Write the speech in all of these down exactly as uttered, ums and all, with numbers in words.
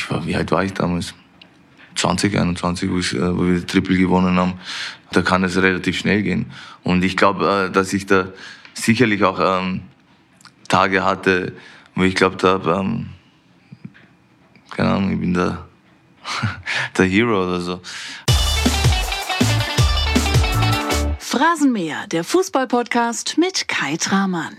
ich war, wie alt war ich damals? zwanzig, einundzwanzig, wo, ich, wo wir Triple gewonnen haben. Da kann es relativ schnell gehen. Und ich glaube, dass ich da sicherlich auch ähm, Tage hatte, wo ich glaubt habe, ähm, keine Ahnung, ich bin der, der Hero oder so. Phrasenmäher, der Fußball-Podcast mit Kai Tramann.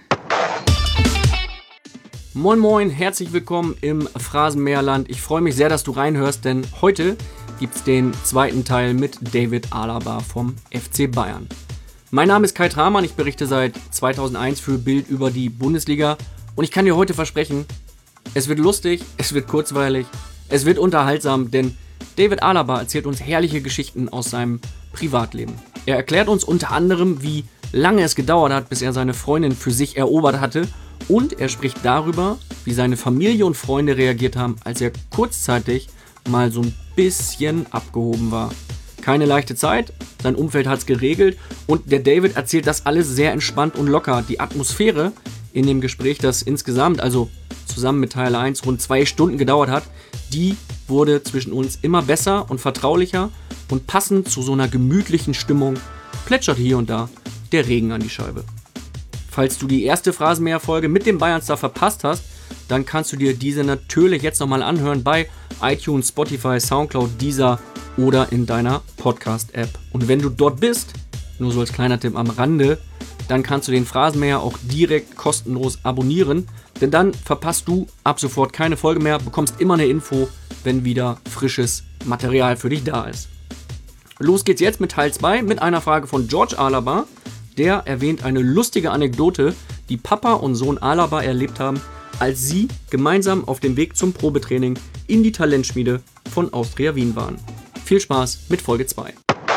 Moin moin, herzlich willkommen im Phrasenmäherland. Ich freue mich sehr, dass du reinhörst, denn heute gibt's den zweiten Teil mit David Alaba vom F C Bayern. Mein Name ist Kai Tramann, ich berichte seit zweitausendeins für Bild über die Bundesliga und ich kann dir heute versprechen, es wird lustig, es wird kurzweilig, es wird unterhaltsam, denn David Alaba erzählt uns herrliche Geschichten aus seinem Privatleben. Er erklärt uns unter anderem, wie lange es gedauert hat, bis er seine Freundin für sich erobert hatte, und er spricht darüber, wie seine Familie und Freunde reagiert haben, als er kurzzeitig mal so ein bisschen abgehoben war. Keine leichte Zeit, sein Umfeld hat's geregelt und der David erzählt das alles sehr entspannt und locker. Die Atmosphäre in dem Gespräch, das insgesamt, also zusammen mit Teil eins, rund zwei Stunden gedauert hat, die wurde zwischen uns immer besser und vertraulicher und passend zu so einer gemütlichen Stimmung plätschert hier und da der Regen an die Scheibe. Falls du die erste Phrasenmäher-Folge mit dem Bayern-Star verpasst hast, dann kannst du dir diese natürlich jetzt nochmal anhören bei iTunes, Spotify, Soundcloud, Deezer oder in deiner Podcast-App. Und wenn du dort bist, nur so als kleiner Tipp am Rande, dann kannst du den Phrasenmäher auch direkt kostenlos abonnieren, denn dann verpasst du ab sofort keine Folge mehr, bekommst immer eine Info, wenn wieder frisches Material für dich da ist. Los geht's jetzt mit Teil zwei mit einer Frage von George Alaba. Der erwähnt eine lustige Anekdote, die Papa und Sohn Alaba erlebt haben, als sie gemeinsam auf dem Weg zum Probetraining in die Talentschmiede von Austria Wien waren. Viel Spaß mit Folge zwei.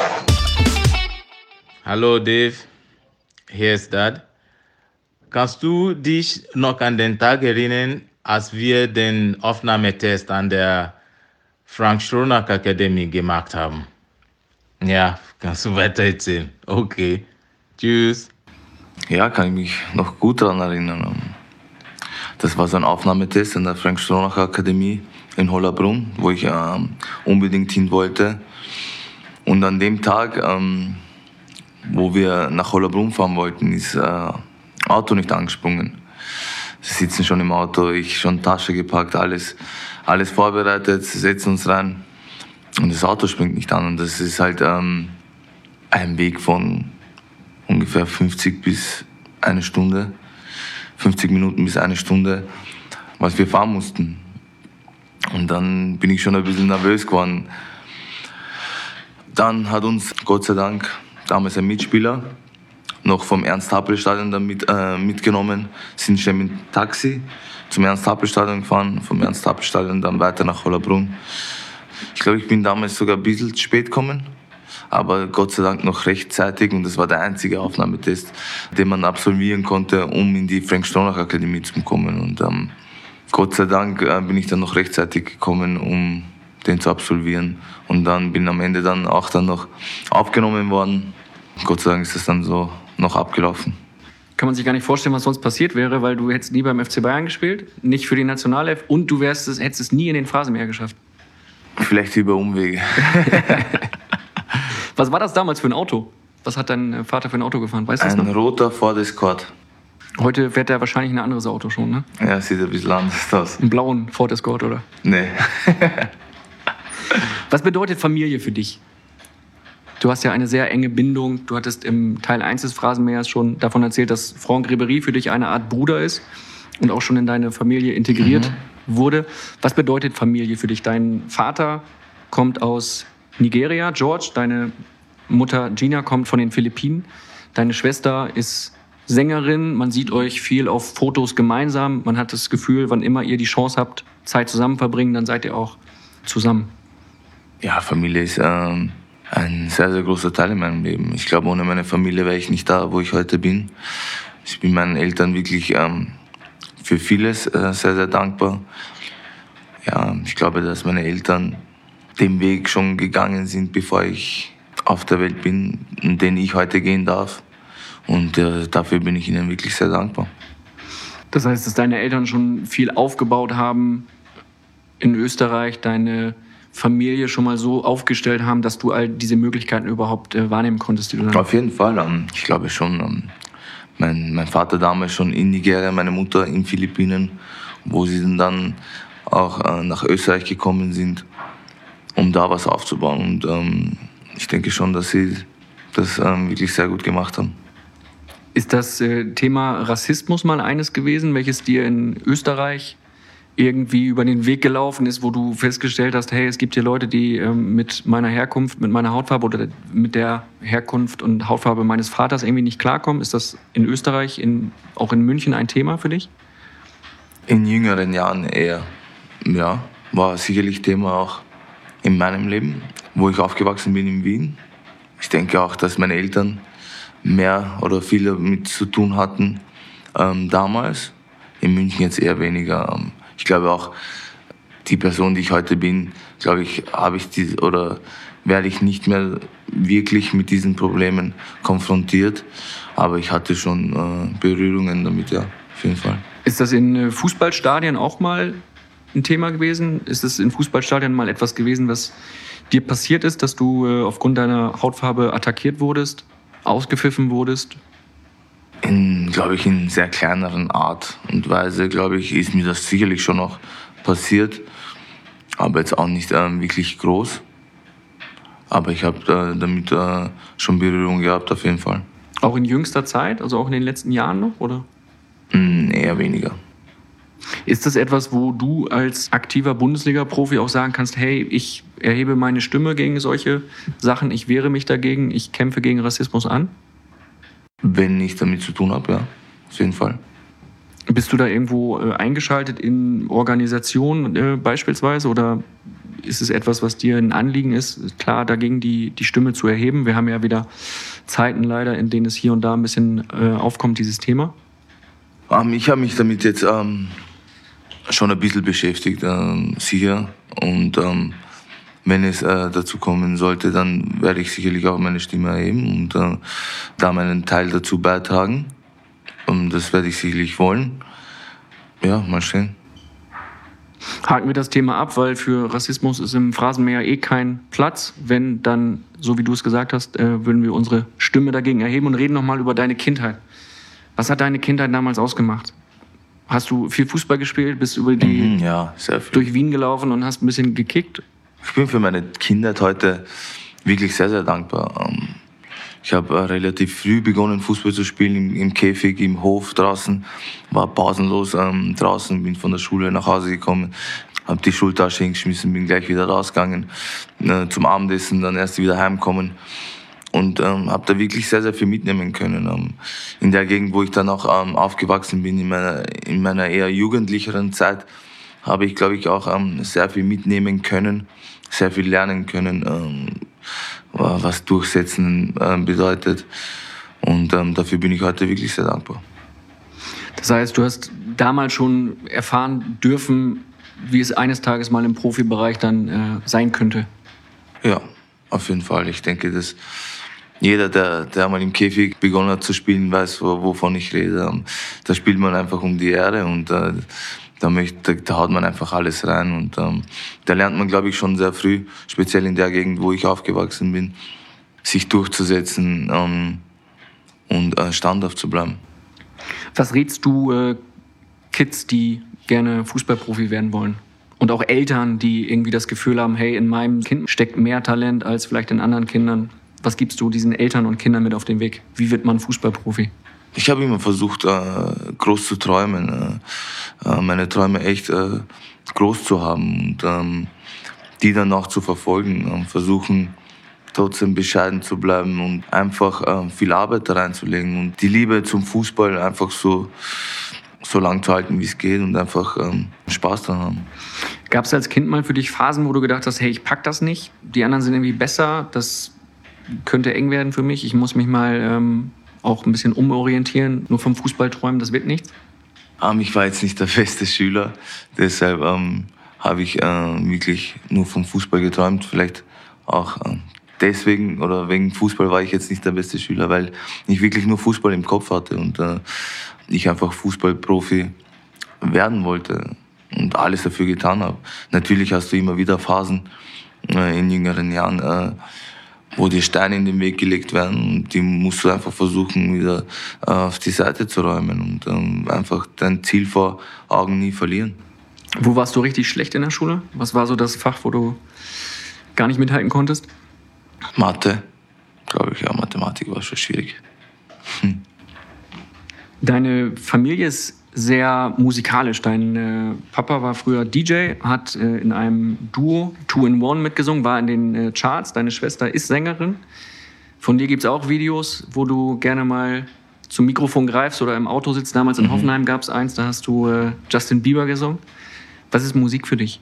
Hallo Dave, hier ist Dad. Kannst du dich noch an den Tag erinnern, als wir den Aufnahmetest an der Frank Stronach Akademie gemacht haben? Ja, kannst du weiter erzählen? Okay. Tschüss. Ja, kann ich mich noch gut daran erinnern. Das war so ein Aufnahmetest in der Frank Stronach Akademie in Hollabrunn, wo ich ähm, unbedingt hin wollte. Und an dem Tag, ähm, wo wir nach Hollabrunn fahren wollten, ist das äh, Auto nicht angesprungen. Sie sitzen schon im Auto, ich schon Tasche gepackt, alles, alles vorbereitet, setzen uns rein und das Auto springt nicht an. Und das ist halt ähm, ein Weg von ungefähr fünfzig bis eine Stunde, fünfzig Minuten bis eine Stunde, was wir fahren mussten. Und dann bin ich schon ein bisschen nervös geworden. Dann hat uns, Gott sei Dank, damals ein Mitspieler noch vom Ernst-Happel-Stadion dann mit, äh, mitgenommen, sind schon mit dem Taxi zum Ernst-Happel-Stadion gefahren, vom Ernst-Happel-Stadion dann weiter nach Hollabrunn. Ich glaube, ich bin damals sogar ein bisschen zu spät gekommen, aber Gott sei Dank noch rechtzeitig und das war der einzige Aufnahmetest, den man absolvieren konnte, um in die Frank Stronach Akademie zu kommen. Und ähm, Gott sei Dank äh, bin ich dann noch rechtzeitig gekommen, um den zu absolvieren. Und dann bin am Ende dann auch dann noch aufgenommen worden. Gott sei Dank ist das dann so noch abgelaufen. Kann man sich gar nicht vorstellen, was sonst passiert wäre, weil du hättest nie beim F C Bayern gespielt, nicht für die Nationalelf und du wärst es, hättest es nie in den Phrasenmäher geschafft. Vielleicht über Umwege. Was war das damals für ein Auto? Was hat dein Vater für ein Auto gefahren? Weißt du das noch? Ein roter Ford Escort. Heute fährt er wahrscheinlich ein anderes Auto schon, ne? Ja, sieht ein bisschen anders aus. Einen blauen Ford Escort, oder? Nee. Was bedeutet Familie für dich? Du hast ja eine sehr enge Bindung. Du hattest im Teil eins des Phrasenmähers schon davon erzählt, dass Franck Ribéry für dich eine Art Bruder ist und auch schon in deine Familie integriert mhm. wurde. Was bedeutet Familie für dich? Dein Vater kommt aus Nigeria, George. Deine Mutter Gina kommt von den Philippinen. Deine Schwester ist Sängerin. Man sieht euch viel auf Fotos gemeinsam. Man hat das Gefühl, wann immer ihr die Chance habt, Zeit zusammen verbringen, dann seid ihr auch zusammen. Ja, Familie ist ähm, ein sehr, sehr großer Teil in meinem Leben. Ich glaube, ohne meine Familie wäre ich nicht da, wo ich heute bin. Ich bin meinen Eltern wirklich ähm, für vieles äh, sehr, sehr dankbar. Ja, ich glaube, dass meine Eltern den Weg schon gegangen sind, bevor ich auf der Welt bin, den ich heute gehen darf. Und äh, dafür bin ich ihnen wirklich sehr dankbar. Das heißt, dass deine Eltern schon viel aufgebaut haben, in Österreich deine Familie schon mal so aufgestellt haben, dass du all diese Möglichkeiten überhaupt äh, wahrnehmen konntest? Die du dann Auf jeden Fall. Ähm, ich glaube schon. Ähm, mein, mein Vater damals schon in Nigeria, meine Mutter in Philippinen, wo sie dann auch äh, nach Österreich gekommen sind, um da was aufzubauen. Und ähm, ich denke schon, dass sie das ähm, wirklich sehr gut gemacht haben. Ist das äh, Thema Rassismus mal eines gewesen, welches dir in Österreich irgendwie über den Weg gelaufen ist, wo du festgestellt hast, hey, es gibt hier Leute, die ähm, mit meiner Herkunft, mit meiner Hautfarbe oder mit der Herkunft und Hautfarbe meines Vaters irgendwie nicht klarkommen? Ist das in Österreich, in, auch in München ein Thema für dich? In jüngeren Jahren eher, ja. War sicherlich Thema auch in meinem Leben, wo ich aufgewachsen bin in Wien. Ich denke auch, dass meine Eltern mehr oder viel damit zu tun hatten ähm, damals. In München jetzt eher weniger. Ähm, ich glaube auch, die Person, die ich heute bin, glaube ich, habe ich die, oder werde ich nicht mehr wirklich mit diesen Problemen konfrontiert. Aber ich hatte schon äh, Berührungen damit, ja, auf jeden Fall. Ist das in Fußballstadien auch mal ein Thema gewesen? Ist es in Fußballstadien mal etwas gewesen, was dir passiert ist, dass du äh, aufgrund deiner Hautfarbe attackiert wurdest, ausgepfiffen wurdest? In, glaube ich, in sehr kleineren Art und Weise, glaube ich, ist mir das sicherlich schon noch passiert, aber jetzt auch nicht ähm, wirklich groß. Aber ich habe äh, damit äh, schon Berührung gehabt, auf jeden Fall. Auch in jüngster Zeit, also auch in den letzten Jahren noch, oder? Mm, eher weniger. Ist das etwas, wo du als aktiver Bundesliga-Profi auch sagen kannst, hey, ich erhebe meine Stimme gegen solche Sachen, ich wehre mich dagegen, ich kämpfe gegen Rassismus an? Wenn ich damit zu tun habe, ja, auf jeden Fall. Bist du da irgendwo äh, eingeschaltet in Organisationen äh, beispielsweise, oder ist es etwas, was dir ein Anliegen ist, klar dagegen die, die Stimme zu erheben? Wir haben ja wieder Zeiten leider, in denen es hier und da ein bisschen äh, aufkommt, dieses Thema. Ähm, ich habe mich damit jetzt ähm, schon ein bisschen beschäftigt, ähm, sicher. Und ähm, wenn es äh, dazu kommen sollte, dann werde ich sicherlich auch meine Stimme erheben und äh, da meinen Teil dazu beitragen. Und das werde ich sicherlich wollen. Ja, mal sehen. Haken wir das Thema ab, weil für Rassismus ist im Phrasenmäher eh kein Platz. Wenn, dann, so wie du es gesagt hast, äh, würden wir unsere Stimme dagegen erheben und reden nochmal über deine Kindheit. Was hat deine Kindheit damals ausgemacht? Hast du viel Fußball gespielt, bist über die Mhm, ja, sehr viel. durch Wien gelaufen und hast ein bisschen gekickt? Ich bin für meine Kindheit heute wirklich sehr, sehr dankbar. Ich habe relativ früh begonnen, Fußball zu spielen, im, im Käfig, im Hof draußen, war pausenlos ähm, draußen, bin von der Schule nach Hause gekommen, habe die Schultasche hingeschmissen, bin gleich wieder rausgegangen äh, zum Abendessen, dann erst wieder heimkommen und ähm, habe da wirklich sehr, sehr viel mitnehmen können. Ähm, in der Gegend, wo ich dann auch ähm, aufgewachsen bin, in meiner, in meiner eher jugendlicheren Zeit, habe ich, glaube ich, auch ähm, sehr viel mitnehmen können, sehr viel lernen können, ähm, was Durchsetzen äh, bedeutet. Und ähm, dafür bin ich heute wirklich sehr dankbar. Das heißt, du hast damals schon erfahren dürfen, wie es eines Tages mal im Profibereich dann äh, sein könnte. Ja, auf jeden Fall. Ich denke, dass jeder, der, der mal im Käfig begonnen hat zu spielen, weiß, wovon ich rede. Da spielt man einfach um die Ehre und äh, Da, möchte, da haut man einfach alles rein und ähm, da lernt man, glaube ich, schon sehr früh, speziell in der Gegend, wo ich aufgewachsen bin, sich durchzusetzen ähm, und äh, standhaft zu bleiben. Was rätst du äh, Kids, die gerne Fußballprofi werden wollen? Und auch Eltern, die irgendwie das Gefühl haben, hey, in meinem Kind steckt mehr Talent als vielleicht in anderen Kindern. Was gibst du diesen Eltern und Kindern mit auf den Weg? Wie wird man Fußballprofi? Ich habe immer versucht, äh, groß zu träumen, äh, meine Träume echt äh, groß zu haben und ähm, die dann auch zu verfolgen und versuchen, trotzdem bescheiden zu bleiben und einfach äh, viel Arbeit da reinzulegen und die Liebe zum Fußball einfach so, so lang zu halten, wie es geht und einfach ähm, Spaß daran haben. Gab es als Kind mal für dich Phasen, wo du gedacht hast, hey, ich pack das nicht, die anderen sind irgendwie besser, das könnte eng werden für mich, ich muss mich mal ähm auch ein bisschen umorientieren, nur vom Fußball träumen, das wird nichts? Ähm, ich war jetzt nicht der beste Schüler, deshalb ähm, habe ich äh, wirklich nur vom Fußball geträumt. Vielleicht auch äh, deswegen oder wegen Fußball war ich jetzt nicht der beste Schüler, weil ich wirklich nur Fußball im Kopf hatte und äh, ich einfach Fußballprofi werden wollte. und alles dafür getan habe. Natürlich hast du immer wieder Phasen äh, in jüngeren Jahren, äh, wo dir Steine in den Weg gelegt werden und die musst du einfach versuchen, wieder äh, auf die Seite zu räumen und ähm, einfach dein Ziel vor Augen nie verlieren. Wo warst du richtig schlecht in der Schule? Was war so das Fach, wo du gar nicht mithalten konntest? Mathe, glaube ich, ja, Mathematik war schon schwierig. Hm. Deine Familie ist sehr musikalisch. Dein äh, Papa war früher D J, hat äh, in einem Duo Two in One mitgesungen, war in den äh, Charts. Deine Schwester ist Sängerin. Von dir gibt es auch Videos, wo du gerne mal zum Mikrofon greifst oder im Auto sitzt. Damals in mhm. Hoffenheim gab es eins, da hast du äh, Justin Bieber gesungen. Was ist Musik für dich?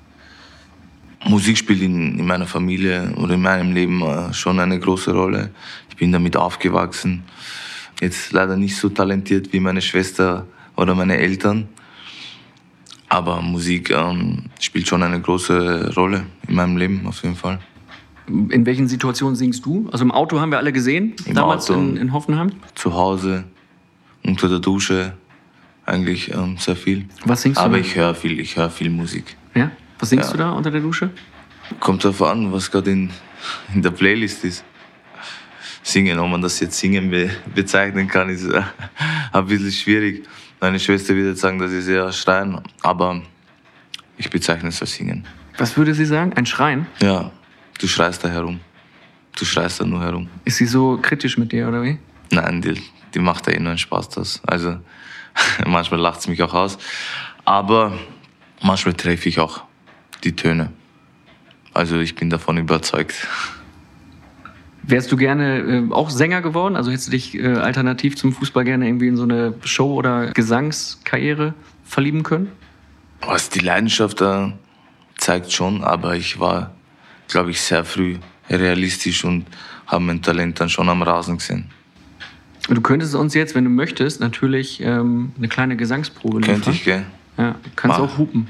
Musik spielt in, in meiner Familie oder in meinem Leben äh, schon eine große Rolle. Ich bin damit aufgewachsen. Jetzt leider nicht so talentiert wie meine Schwester oder meine Eltern. Aber Musik ähm, spielt schon eine große Rolle in meinem Leben, auf jeden Fall. In welchen Situationen singst du? Also im Auto haben wir alle gesehen, Im damals Auto, in, in Hoffenheim. Zu Hause, unter der Dusche, eigentlich ähm, sehr viel. Was singst du? Aber da? ich höre viel, ich höre viel Musik. Ja? Was singst Ja. du da unter der Dusche? Kommt darauf an, was gerade in, in der Playlist ist. Singen, ob man das jetzt Singen be bezeichnen kann, ist äh, ein bisschen schwierig. Meine Schwester würde jetzt sagen, das ist eher Schreien, aber ich bezeichne es als Singen. Was würde sie sagen? Ein Schreien? Ja, du schreist da herum. Du schreist da nur herum. Ist sie so kritisch mit dir, oder wie? Nein, die, die macht da eh nur einen Spaß draus. Also manchmal lacht es mich auch aus, aber manchmal treffe ich auch die Töne. Also ich bin davon überzeugt. Wärst du gerne äh, auch Sänger geworden? Also hättest du dich äh, alternativ zum Fußball gerne irgendwie in so eine Show- oder Gesangskarriere verlieben können? Was die Leidenschaft da zeigt schon, aber ich war, glaube ich, sehr früh realistisch und habe mein Talent dann schon am Rasen gesehen. Du könntest uns jetzt, wenn du möchtest, natürlich ähm, eine kleine Gesangsprobe liefern. Könnte ich, gell? Ja, du kannst Mach. auch hupen.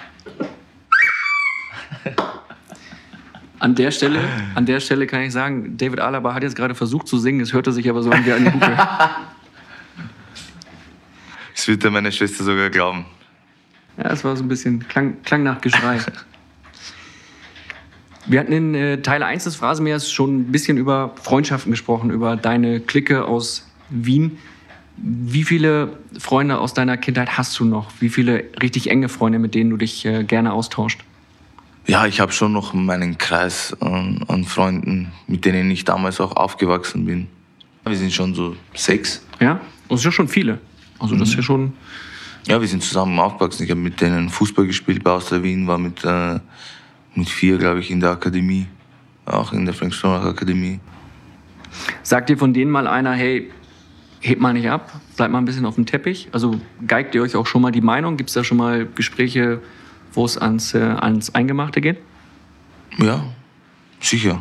An der Stelle, an der Stelle kann ich sagen, David Alaba hat jetzt gerade versucht zu singen, es hörte sich aber so an wie eine Hupe. Das würde meine Schwester sogar glauben. Ja, es war so ein bisschen, klang, klang nach Geschrei. Wir hatten in äh, Teil eins des Phrasenmähers schon ein bisschen über Freundschaften gesprochen, über deine Clique aus Wien. Wie viele Freunde aus deiner Kindheit hast du noch? Wie viele richtig enge Freunde, mit denen du dich äh, gerne austauscht? Ja, ich habe schon noch meinen Kreis an, an Freunden, mit denen ich damals auch aufgewachsen bin. Wir sind schon so sechs. Ja, das ist ja schon viele. Also das ist ja schon... Ja, wir sind zusammen aufgewachsen. Ich habe mit denen Fußball gespielt bei Austria Wien, war mit, äh, mit vier, glaube ich, in der Akademie, auch in der Frank-Stronach Akademie. Sagt dir von denen mal einer, hey, hebt mal nicht ab, bleibt mal ein bisschen auf dem Teppich? Also geigt ihr euch auch schon mal die Meinung? Gibt es da schon mal Gespräche, wo es ans, äh, ans Eingemachte geht? Ja, sicher.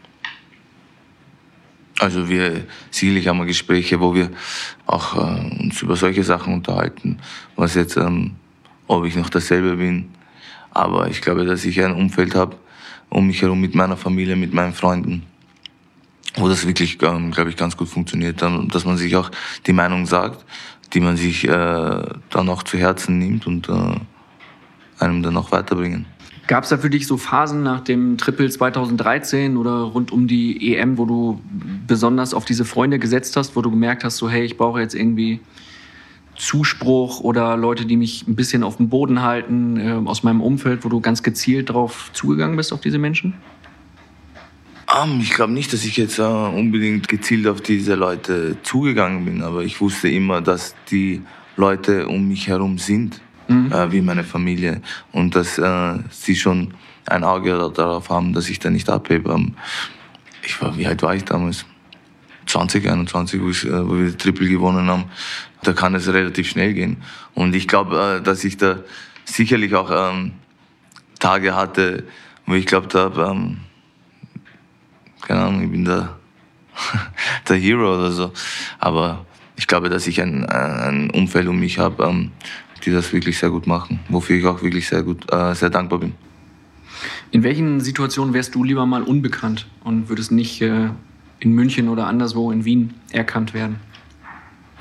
Also wir, sicherlich haben wir Gespräche, wo wir auch äh, uns über solche Sachen unterhalten, was jetzt, ähm, ob ich noch dasselbe bin. Aber ich glaube, dass ich ein Umfeld habe, um mich herum mit meiner Familie, mit meinen Freunden, wo das wirklich, ähm, glaube ich, ganz gut funktioniert, dann, dass man sich auch die Meinung sagt, die man sich äh, dann auch zu Herzen nimmt und äh, einem dann auch weiterbringen. Gab es da für dich so Phasen nach dem Triple zweitausenddreizehn oder rund um die E M, wo du besonders auf diese Freunde gesetzt hast, wo du gemerkt hast, so hey, ich brauche jetzt irgendwie Zuspruch oder Leute, die mich ein bisschen auf dem Boden halten, äh, aus meinem Umfeld, wo du ganz gezielt drauf zugegangen bist, auf diese Menschen? Um, ich glaube nicht, dass ich jetzt uh, unbedingt gezielt auf diese Leute zugegangen bin, aber ich wusste immer, dass die Leute um mich herum sind, mhm. uh, wie meine Familie, und dass uh, sie schon ein Auge darauf haben, dass ich da nicht abhebe. Um, ich war, wie alt war ich damals? zwanzig, einundzwanzig, wo, ich, uh, wo wir das Triple gewonnen haben. Da kann es relativ schnell gehen. Und ich glaube, uh, dass ich da sicherlich auch um, Tage hatte, wo ich glaubt habe, um, keine Ahnung, ich bin der, der Hero oder so. Aber ich glaube, dass ich ein, ein Umfeld um mich habe, ähm, die das wirklich sehr gut machen, wofür ich auch wirklich sehr gut, äh, sehr dankbar bin. In welchen Situationen wärst du lieber mal unbekannt und würdest nicht äh, in München oder anderswo in Wien erkannt werden?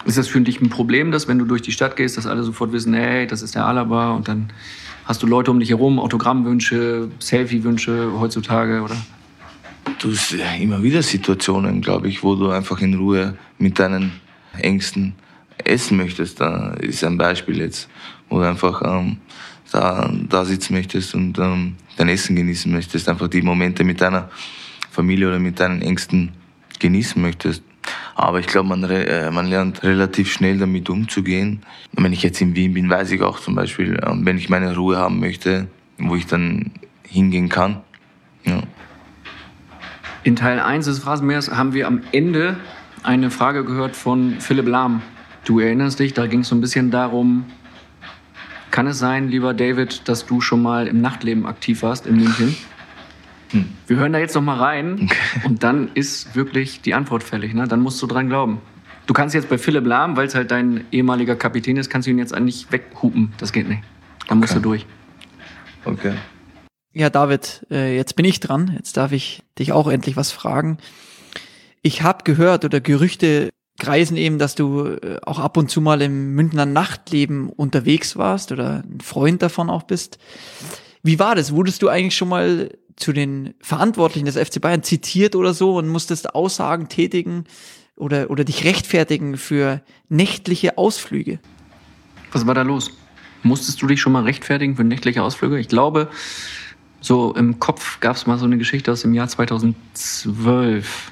Ist das für dich ein Problem, dass wenn du durch die Stadt gehst, dass alle sofort wissen, hey, das ist der Alaba und dann hast du Leute um dich herum, Autogrammwünsche, Selfie-Wünsche heutzutage, oder? Du hast immer wieder Situationen, glaube ich, wo du einfach in Ruhe mit deinen Ängsten essen möchtest. Da ist ein Beispiel jetzt, wo du einfach ähm, da, da sitzen möchtest und ähm, dein Essen genießen möchtest, einfach die Momente mit deiner Familie oder mit deinen Ängsten genießen möchtest. Aber ich glaube, man, äh, man lernt relativ schnell damit umzugehen. Und wenn ich jetzt in Wien bin, weiß ich auch zum Beispiel, äh, wenn ich meine Ruhe haben möchte, wo ich dann hingehen kann. Ja. In Teil eins des Phrasenmähers haben wir am Ende eine Frage gehört von Philipp Lahm. Du erinnerst dich, da ging es so ein bisschen darum, kann es sein, lieber David, dass du schon mal im Nachtleben aktiv warst in München? Hm. Wir hören da jetzt noch mal rein okay. Und dann ist wirklich die Antwort fällig. Ne? Dann musst du dran glauben. Du kannst jetzt bei Philipp Lahm, weil es halt dein ehemaliger Kapitän ist, kannst du ihn jetzt eigentlich weghupen. Das geht nicht. Dann musst okay. du durch. Okay. Ja, David, äh, jetzt bin ich dran. Jetzt darf ich dich auch endlich was fragen. Ich habe gehört oder Gerüchte kreisen eben, dass du äh, auch ab und zu mal im Münchner Nachtleben unterwegs warst oder ein Freund davon auch bist. Wie war das? Wurdest du eigentlich schon mal zu den Verantwortlichen des F C Bayern zitiert oder so und musstest Aussagen tätigen oder, oder dich rechtfertigen für nächtliche Ausflüge? Was war da los? Musstest du dich schon mal rechtfertigen für nächtliche Ausflüge? Ich glaube, so im Kopf gab es mal so eine Geschichte aus dem Jahr zweitausendzwölf.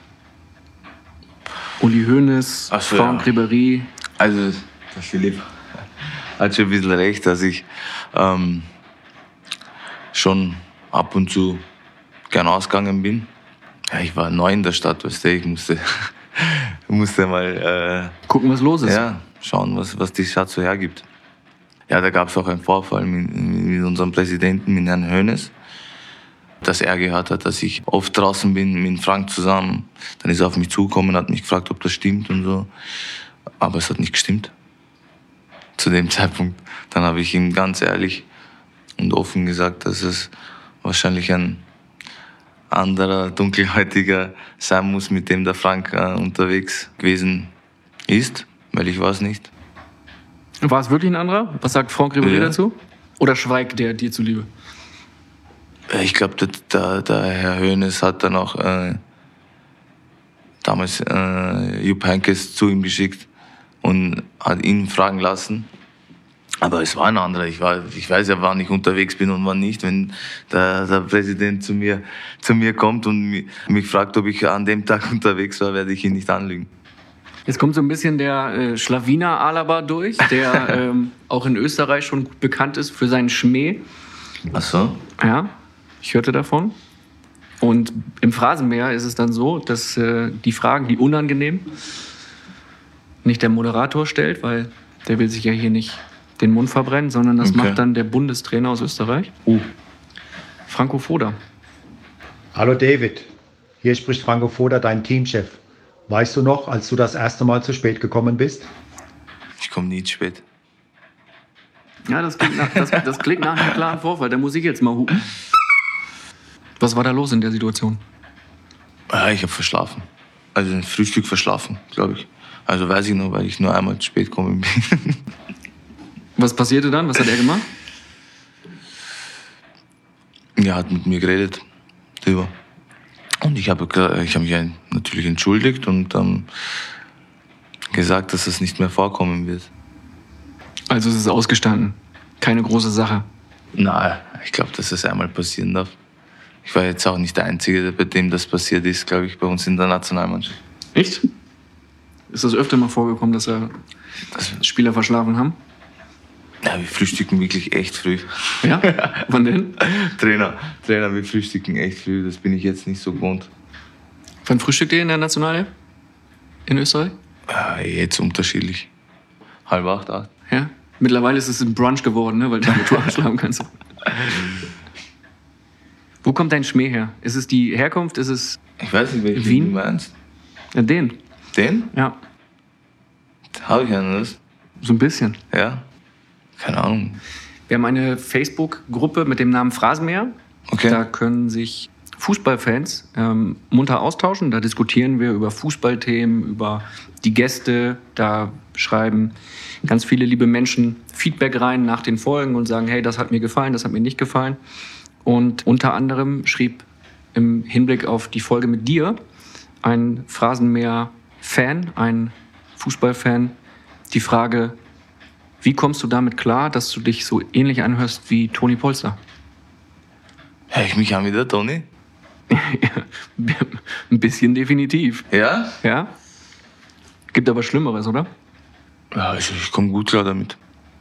Uli Hoeneß, so, Franck ja. Ribéry. Also, der Philipp hat schon ein bisschen recht, dass ich ähm, schon ab und zu gern ausgegangen bin. Ja, ich war neu in der Stadt, weißt du, ich musste, musste mal äh, gucken, was los ist. Ja, schauen, was, was die Stadt so hergibt. Ja, da gab es auch einen Vorfall mit, mit unserem Präsidenten, mit Herrn Hoeneß, dass er gehört hat, dass ich oft draußen bin mit Frank zusammen. Dann ist er auf mich zugekommen, hat mich gefragt, ob das stimmt und so. Aber es hat nicht gestimmt. Zu dem Zeitpunkt. Dann habe ich ihm ganz ehrlich und offen gesagt, dass es wahrscheinlich ein anderer Dunkelhäutiger sein muss, mit dem der Frank äh, unterwegs gewesen ist, weil ich war es nicht. War es wirklich ein anderer? Was sagt Franck Ribéry ja. dazu? Oder schweigt der dir zuliebe? Ich glaube, der, der, der Herr Hoeneß hat dann auch äh, damals äh, Jupp Heynckes zu ihm geschickt und hat ihn fragen lassen. Aber es war ein anderer. Ich, war, ich weiß ja, wann ich unterwegs bin und wann nicht. Wenn der, der Präsident zu mir, zu mir kommt und mich, mich fragt, ob ich an dem Tag unterwegs war, werde ich ihn nicht anlügen. Jetzt kommt so ein bisschen der äh, Schlawiner Alaba durch, der ähm, auch in Österreich schon gut bekannt ist für seinen Schmäh. Ach so? Ja, ich hörte davon. Und im Phrasenmäher ist es dann so, dass äh, die Fragen, die unangenehm, nicht der Moderator stellt, weil der will sich ja hier nicht den Mund verbrennen, sondern das okay. macht dann der Bundestrainer aus Österreich. Oh. Franco Foda. Hallo David, hier spricht Franco Foda, dein Teamchef. Weißt du noch, als du das erste Mal zu spät gekommen bist? Ich komme nie zu spät. Ja, das klingt, nach, das, das klingt nach einem klaren Vorfall. Da muss ich jetzt mal hupen. Was war da los in der Situation? Ja, ich habe verschlafen. Also ein Frühstück verschlafen, glaube ich. Also weiß ich noch, weil ich nur einmal zu spät gekommen bin. Was passierte dann? Was hat er gemacht? Er hat mit mir geredet darüber. Und ich habe ich hab mich natürlich entschuldigt und ähm, gesagt, dass das nicht mehr vorkommen wird. Also es ist ausgestanden. Keine große Sache. Nein, ich glaube, dass das einmal passieren darf. Ich war jetzt auch nicht der Einzige, bei dem das passiert ist, glaube ich, bei uns in der Nationalmannschaft. Echt? Ist das öfter mal vorgekommen, dass er dass Spieler verschlafen haben? Ja, wir frühstücken wirklich echt früh. Ja? Wann denn? Trainer, Trainer, wir frühstücken echt früh. Das bin ich jetzt nicht so gewohnt. Wann frühstückt ihr in der Nationalelf? In Österreich? Ja, jetzt unterschiedlich. Halb acht, acht. Ja? Mittlerweile ist es ein Brunch geworden, ne? Weil du mit Tour schlafen kannst. Wo kommt dein Schmäh her? Ist es die Herkunft? Ist es Ich weiß nicht, welchen Wien? du meinst. Ja, den. Den? Ja. Habe ich einen, das? So ein bisschen. Ja. Keine Ahnung. Wir haben eine Facebook-Gruppe mit dem Namen Phrasenmäher. Okay. Da können sich Fußballfans ähm, munter austauschen. Da diskutieren wir über Fußballthemen, über die Gäste. Da schreiben ganz viele liebe Menschen Feedback rein nach den Folgen und sagen, hey, das hat mir gefallen, das hat mir nicht gefallen. Und unter anderem schrieb im Hinblick auf die Folge mit dir ein Phrasenmäher-Fan, ein Fußballfan, die Frage, wie kommst du damit klar, dass du dich so ähnlich anhörst wie Toni Polster? Hör ich mich an wie der Toni? Ein bisschen definitiv. Ja? Ja? Gibt aber Schlimmeres, oder? Ja, ich, ich komme gut klar damit.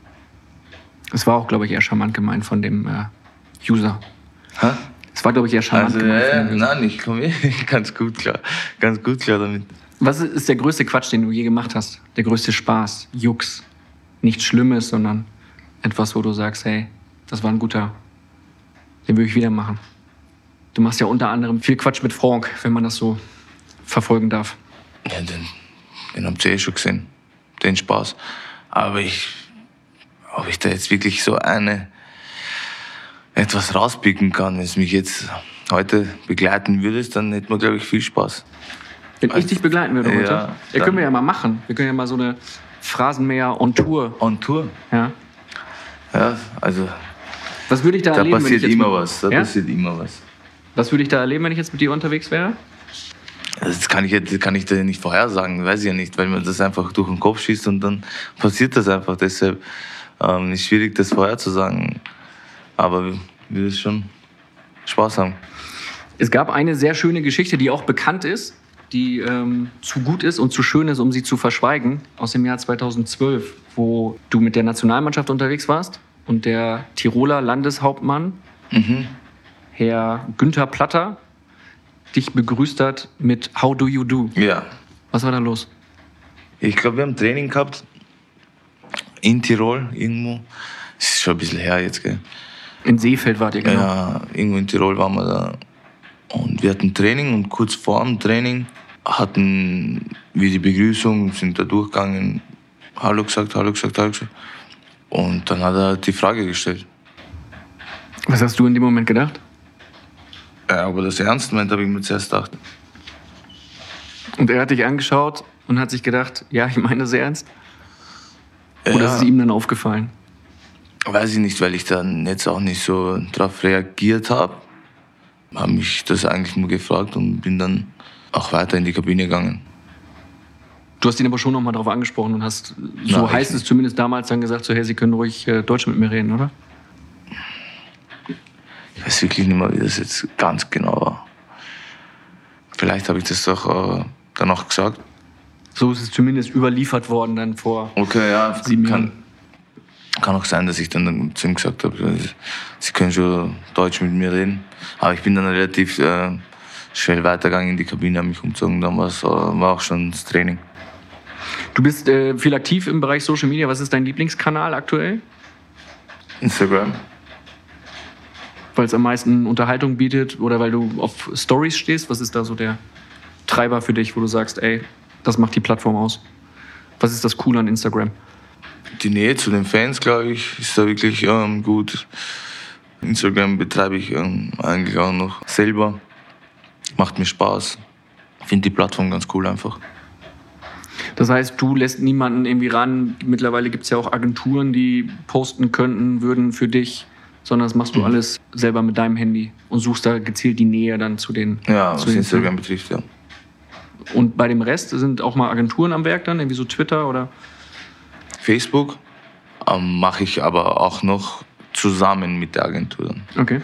Es war auch, glaube ich, eher charmant gemeint von dem äh, User. Hä? Es war, glaube ich, eher charmant Also, gemeint. äh, von dem User. nein, ich komme ganz gut klar. Ganz gut klar damit. Was ist der größte Quatsch, den du je gemacht hast? Der größte Spaß, Jux? Nichts Schlimmes, sondern etwas, wo du sagst, hey, das war ein guter, den würde ich wieder machen. Du machst ja unter anderem viel Quatsch mit Franck, wenn man das so verfolgen darf. Ja, den, den habt ihr eh schon gesehen. Den Spaß. Aber ich, ob ich da jetzt wirklich so eine etwas rauspicken kann, wenn es mich jetzt heute begleiten würdest, dann hätten wir, glaube ich, viel Spaß. Wenn ich dich begleiten würde heute? Ja, Ja, können wir ja mal machen. Wir können ja mal so eine Phrasenmäher on Tour. On Tour? Ja. Ja, also Was würde ich da, da erleben, wenn ich passiert jetzt immer mit, was. Da ja? passiert immer was. Was würde ich da erleben, wenn ich jetzt mit dir unterwegs wäre? Das kann ich, das kann ich dir nicht vorhersagen, weiß ich ja nicht, weil man das einfach durch den Kopf schießt und dann passiert das einfach. Deshalb ähm, ist schwierig, das vorherzusagen. Aber wir werden schon Spaß haben. Es gab eine sehr schöne Geschichte, die auch bekannt ist, die ähm, zu gut ist und zu schön ist, um sie zu verschweigen, aus dem Jahr zweitausendzwölf, wo du mit der Nationalmannschaft unterwegs warst und der Tiroler Landeshauptmann, Mhm. Herr Günther Platter, dich begrüßt hat mit How do you do? Ja. Was war da los? Ich glaube, wir haben Training gehabt in Tirol irgendwo. Das ist schon ein bisschen her jetzt, gell? In Seefeld wart ihr, genau. Ja, irgendwo in Tirol waren wir da. Und wir hatten Training und kurz vor dem Training hatten wir die Begrüßung, sind da durchgegangen, Hallo gesagt, Hallo gesagt, Hallo gesagt. Und dann hat er die Frage gestellt. Was hast du in dem Moment gedacht? Ja, ob er das ernst meint, habe ich mir zuerst gedacht. Und er hat dich angeschaut und hat sich gedacht, ja, ich meine das ernst? Oder Ja. ist es ihm dann aufgefallen? Weiß ich nicht, weil ich dann jetzt auch nicht so drauf reagiert habe. Habe mich das eigentlich nur gefragt und bin dann auch weiter in die Kabine gegangen. Du hast ihn aber schon nochmal darauf angesprochen und hast, so Nein, heißt ich es zumindest damals, dann gesagt, so, hey, Sie können ruhig äh, Deutsch mit mir reden, oder? Ich weiß wirklich nicht mehr, wie das jetzt ganz genau war. Vielleicht habe ich das doch äh, dann auch gesagt. So ist es zumindest überliefert worden dann vor. Okay, ja, Sieben kann, Jahren. kann auch sein, dass ich dann zu ihm gesagt habe, Sie können schon Deutsch mit mir reden. Aber ich bin dann relativ äh, schnell weitergegangen in die Kabine, habe mich umgezogen, dann war's, äh, war auch schon das Training. Du bist äh, viel aktiv im Bereich Social Media. Was ist dein Lieblingskanal aktuell? Instagram. Weil es am meisten Unterhaltung bietet oder weil du auf Stories stehst? Was ist da so der Treiber für dich, wo du sagst, ey, das macht die Plattform aus? Was ist das Coole an Instagram? Die Nähe zu den Fans, glaube ich, ist da wirklich ähm, gut. Instagram betreibe ich ähm, eigentlich auch noch selber. Macht mir Spaß. Finde die Plattform ganz cool einfach. Das heißt, du lässt niemanden irgendwie ran. Mittlerweile gibt es ja auch Agenturen, die posten könnten, würden für dich, sondern das machst du Mhm. alles selber mit deinem Handy und suchst da gezielt die Nähe dann zu den. Ja, zu was den Instagram betrifft, ja. Und bei dem Rest sind auch mal Agenturen am Werk dann, irgendwie so Twitter oder? Facebook ähm, mache ich aber auch noch zusammen mit der Agentur dann. Okay.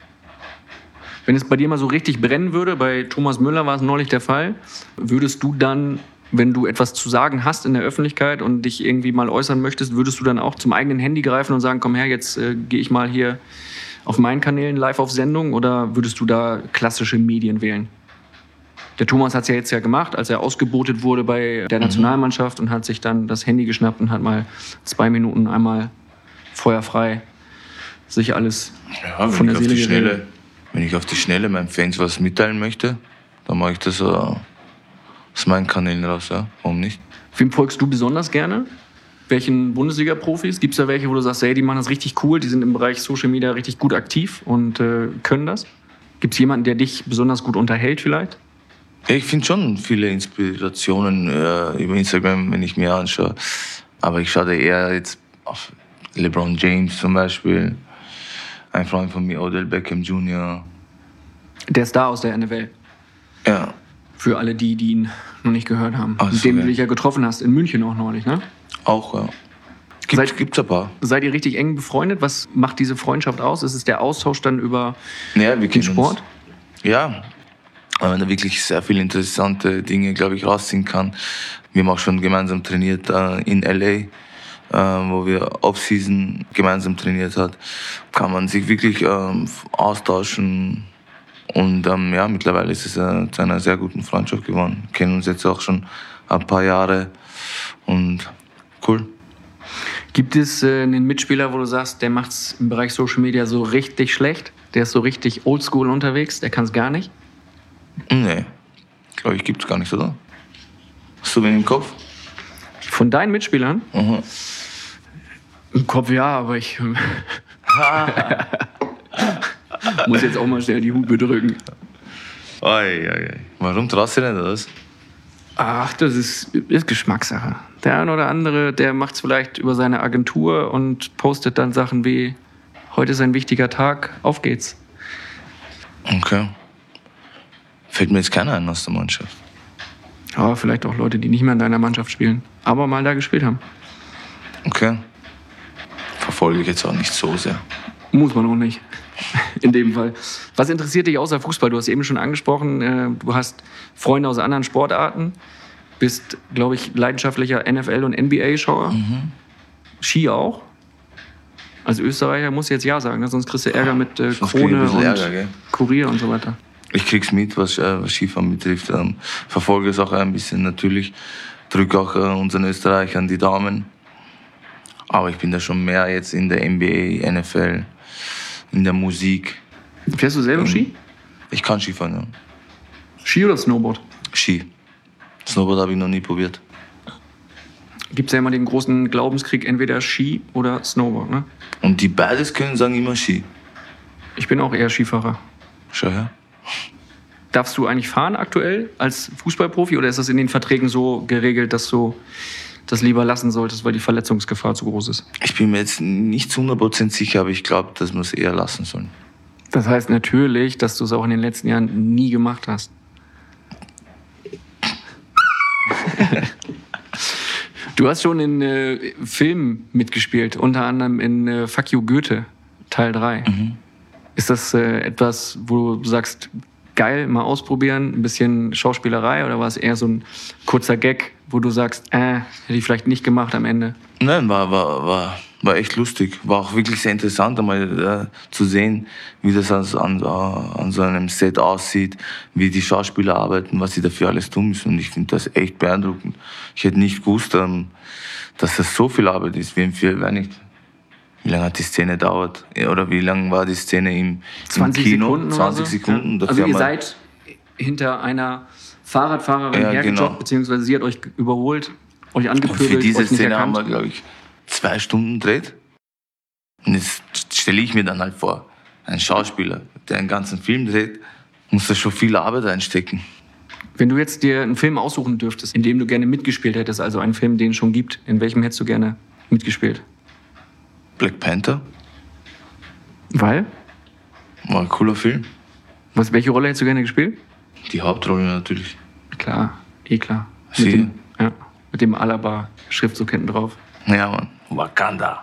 Wenn es bei dir mal so richtig brennen würde, bei Thomas Müller war es neulich der Fall, würdest du dann, wenn du etwas zu sagen hast in der Öffentlichkeit und dich irgendwie mal äußern möchtest, würdest du dann auch zum eigenen Handy greifen und sagen, komm her, jetzt äh, gehe ich mal hier auf meinen Kanälen live auf Sendung, oder würdest du da klassische Medien wählen? Der Thomas hat es ja jetzt ja gemacht, als er ausgebotet wurde bei der Nationalmannschaft und hat sich dann das Handy geschnappt und hat mal zwei Minuten einmal feuerfrei sich alles Ja, von wenn der ich, auf Seele die geredet. Schnelle, wenn ich auf die Schnelle meinen Fans was mitteilen möchte, dann mache ich das äh, aus meinen Kanälen raus. Ja? Warum nicht? Wem folgst du besonders gerne? Welchen Bundesliga-Profis? Gibt es da welche, wo du sagst, hey, die machen das richtig cool, die sind im Bereich Social Media richtig gut aktiv und äh, können das? Gibt es jemanden, der dich besonders gut unterhält vielleicht? Ich finde schon viele Inspirationen äh, über Instagram, wenn ich mir anschaue. Aber ich schaue da eher jetzt auf LeBron James zum Beispiel. Ein Freund von mir, Odell Beckham Junior Der Star aus der N F L. Ja. Für alle die, die ihn noch nicht gehört haben. Ach so, mit dem ja. du dich ja getroffen hast, in München auch neulich, ne? Auch, ja. Gibt, Seid- gibt's ein paar. Seid ihr richtig eng befreundet? Was macht diese Freundschaft aus? Ist es der Austausch dann über Ja, wir den kennen Sport? uns. Ja, weil man da wirklich sehr viele interessante Dinge, glaube ich, rausziehen kann. Wir haben auch schon gemeinsam trainiert äh, in L A, äh, wo wir Off-Season gemeinsam trainiert hat. Kann man sich wirklich ähm, austauschen. Und ähm, ja, mittlerweile ist es äh, zu einer sehr guten Freundschaft geworden. Wir kennen uns jetzt auch schon ein paar Jahre. Und cool. Gibt es äh, einen Mitspieler, wo du sagst, der macht es im Bereich Social Media so richtig schlecht? Der ist so richtig oldschool unterwegs, der kann es gar nicht? Nee, glaube ich, gibt es gar nicht, oder? Hast du wen im Kopf? Von deinen Mitspielern? Mhm. Im Kopf ja, aber ich muss jetzt auch mal schnell die Hupe drücken. Ei, ei, ei. Warum traust du denn das? Ach, das ist, ist Geschmackssache. Der eine oder andere, der macht es vielleicht über seine Agentur und postet dann Sachen wie: Heute ist ein wichtiger Tag, auf geht's. Okay. Fällt mir jetzt keiner ein aus der Mannschaft. Ja, vielleicht auch Leute, die nicht mehr in deiner Mannschaft spielen, aber mal da gespielt haben. Okay. Verfolge ich jetzt auch nicht so sehr. Muss man auch nicht. In dem Fall. Was interessiert dich außer Fußball? Du hast eben schon angesprochen, äh, du hast Freunde aus anderen Sportarten, bist, glaube ich, leidenschaftlicher N F L- und N B A-Schauer. Mhm. Ski auch. Als Österreicher musst du jetzt ja sagen, ne? Sonst kriegst du Ärger mit äh, Sonst krieg ich ein Krone bisschen und Ärger, gell? Kurier und so weiter. Ich krieg's mit, was, äh, was Skifahren betrifft. Ähm, verfolge es auch ein bisschen natürlich. Drücke auch äh, unseren Österreichern die Daumen. Aber ich bin da schon mehr jetzt in der N B A, N F L, in der Musik. Fährst du selber Ski? Ich kann Skifahren, ja. Ski oder Snowboard? Ski. Snowboard habe ich noch nie probiert. Gibt es ja immer den großen Glaubenskrieg, entweder Ski oder Snowboard, ne? Und die beides können, sagen immer Ski. Ich bin auch eher Skifahrer. Schau her. Darfst du eigentlich fahren aktuell als Fußballprofi oder ist das in den Verträgen so geregelt, dass du das lieber lassen solltest, weil die Verletzungsgefahr zu groß ist? Ich bin mir jetzt nicht zu hundert Prozent sicher, aber ich glaube, dass wir es eher lassen sollen. Das heißt natürlich, dass du es auch in den letzten Jahren nie gemacht hast. Du hast schon in äh, Filmen mitgespielt, unter anderem in äh, Fuck You Goethe, Teil drei. Mhm. Ist das äh, etwas, wo du sagst, geil, mal ausprobieren, ein bisschen Schauspielerei, oder war es eher so ein kurzer Gag, wo du sagst, äh, hätte ich vielleicht nicht gemacht am Ende? Nein, war, war, war, war echt lustig. War auch wirklich sehr interessant, einmal äh, zu sehen, wie das an, an, an so einem Set aussieht, wie die Schauspieler arbeiten, was sie dafür alles tun müssen. Und ich finde das echt beeindruckend. Ich hätte nicht gewusst, ähm, dass das so viel Arbeit ist, wie im Film, weiß nicht. Wie lange hat die Szene dauert? Oder wie lange war die Szene im, im zwanzig Kino? Sekunden zwanzig oder so? Sekunden. Ja. Dafür Also haben ihr wir- seid hinter einer Fahrradfahrerin Ja, hergejoggt, genau. beziehungsweise sie hat euch überholt, euch Und angepöbelt, für diese euch nicht Szene haben erkannt. wir, glaube ich, zwei Stunden gedreht. Und jetzt stelle ich mir dann halt vor, ein Schauspieler, der einen ganzen Film dreht, muss da schon viel Arbeit einstecken. Wenn du jetzt dir einen Film aussuchen dürftest, in dem du gerne mitgespielt hättest, also einen Film, den es schon gibt, in welchem hättest du gerne mitgespielt? Black Panther Weil? war ein cooler Film. Was, welche Rolle hättest du gerne gespielt? Die Hauptrolle natürlich. Klar, eh klar. Sie? Mit dem, ja, mit dem Alaba-Schriftzug hinten drauf. Ja, Mann. Wakanda.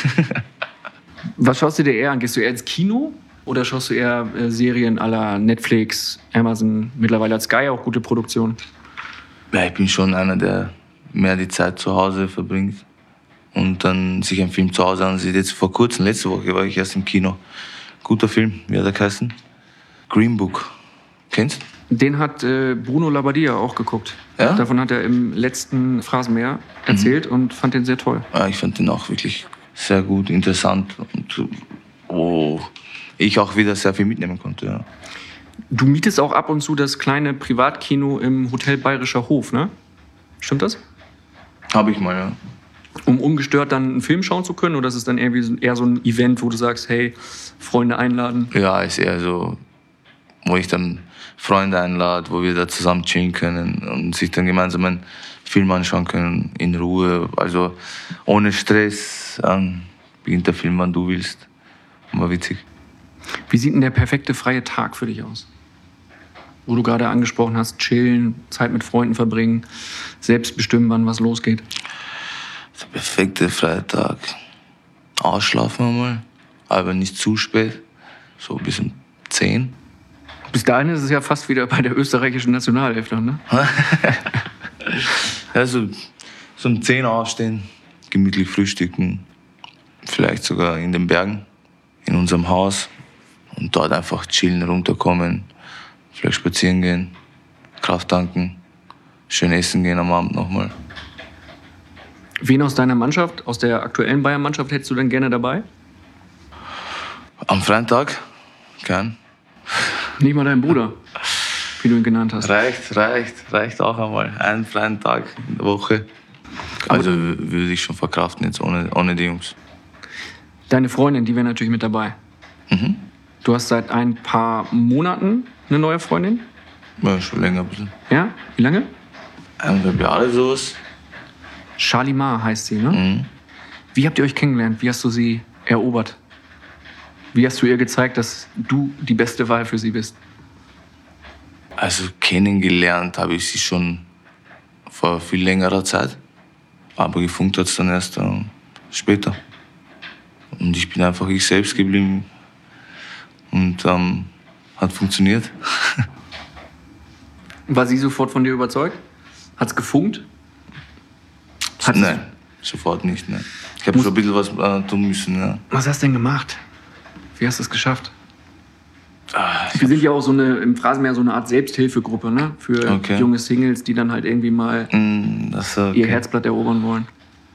Was schaust du dir eher an? Gehst du eher ins Kino oder schaust du eher äh, Serien à la Netflix, Amazon, mittlerweile hat Sky auch gute Produktion? Ja, ich bin schon einer, der mehr die Zeit zu Hause verbringt und dann sich einen Film zu Hause ansieht. Jetzt vor kurzem, letzte Woche, war ich erst im Kino. Guter Film, wie hat er geheißen? Green Book. Kennst du? Den hat äh, Bruno Labbadia auch geguckt. Ja? Davon hat er im letzten Phrasenmäher erzählt und fand den sehr toll. Ja, ich fand den auch wirklich sehr gut, interessant und wo ich auch wieder sehr viel mitnehmen konnte. Ja. Du mietest auch ab und zu das kleine Privatkino im Hotel Bayerischer Hof, ne? Stimmt das? Habe ich mal, ja. Um ungestört dann einen Film schauen zu können? Oder ist es dann irgendwie so- eher so ein Event, wo du sagst, hey, Freunde einladen? Ja, ist eher so wo ich dann Freunde einlade, wo wir da zusammen chillen können und sich dann gemeinsam einen Film anschauen können, in Ruhe, also ohne Stress. Ähm, beginnt der Film, wann du willst. War witzig. Wie sieht denn der perfekte freie Tag für dich aus? Wo du gerade angesprochen hast, chillen, Zeit mit Freunden verbringen, selbst bestimmen, wann was losgeht. Der perfekte freie Tag. Ausschlafen einmal, aber nicht zu spät. So bis um zehn. Bis dahin ist es ja fast wieder bei der österreichischen Nationalelf, ne? Ja, so, so um zehn aufstehen, gemütlich frühstücken, vielleicht sogar in den Bergen, in unserem Haus und dort einfach chillen, runterkommen, vielleicht spazieren gehen, Kraft tanken, schön essen gehen am Abend nochmal. Wen aus deiner Mannschaft, aus der aktuellen Bayern-Mannschaft, hättest du denn gerne dabei? Am freien Tag? Kein. Nicht mal dein Bruder, wie du ihn genannt hast. Reicht, reicht, reicht auch einmal. Einen freien Tag in der Woche. Also würde ich schon verkraften jetzt ohne, ohne die Jungs. Deine Freundin, die wäre natürlich mit dabei. Mhm. Du hast seit ein paar Monaten eine neue Freundin? Ja, schon länger ein bisschen. Ja? Wie lange? Eineinhalb Jahre sowas. Shalimar heißt sie, ne? Mhm. Wie habt ihr euch kennengelernt? Wie hast du sie erobert? Wie hast du ihr gezeigt, dass du die beste Wahl für sie bist? Also kennengelernt habe ich sie schon vor viel längerer Zeit. Aber gefunkt hat es dann erst äh, später. Und ich bin einfach ich selbst geblieben. Und ähm, hat funktioniert. War sie sofort von dir überzeugt? Hat's gefunkt? Hat's Nein, sofort nicht. Nein. Ich habe schon ein bisschen was äh, tun müssen. Ja. Was hast du denn gemacht? Wie hast du es geschafft? Ah, Wir sind ja auch so eine, im Phrasenmäher so eine Art Selbsthilfegruppe, ne? Für Okay. junge Singles, die dann halt irgendwie mal mm, das, okay. ihr Herzblatt erobern wollen.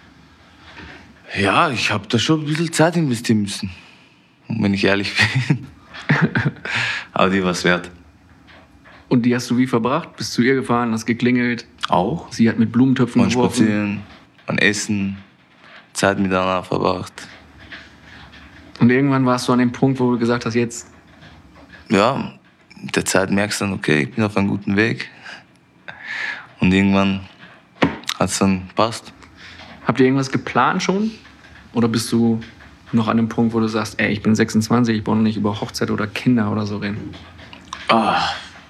Ja, ich habe da schon ein bisschen Zeit investieren müssen. Wenn ich ehrlich bin. Aber die war es wert. Und die hast du wie verbracht? Bist zu ihr gefahren, hast geklingelt. Auch? Sie hat mit Blumentöpfen Man geworfen. spazieren, man essen, Zeit miteinander verbracht. Und irgendwann warst du an dem Punkt, wo du gesagt hast, jetzt. Ja, mit der Zeit merkst du dann, okay, ich bin auf einem guten Weg. Und irgendwann hat es dann passt. Habt ihr irgendwas geplant schon? Oder bist du noch an dem Punkt, wo du sagst, ey, ich bin sechsundzwanzig, ich brauche noch nicht über Hochzeit oder Kinder oder so reden? Ah.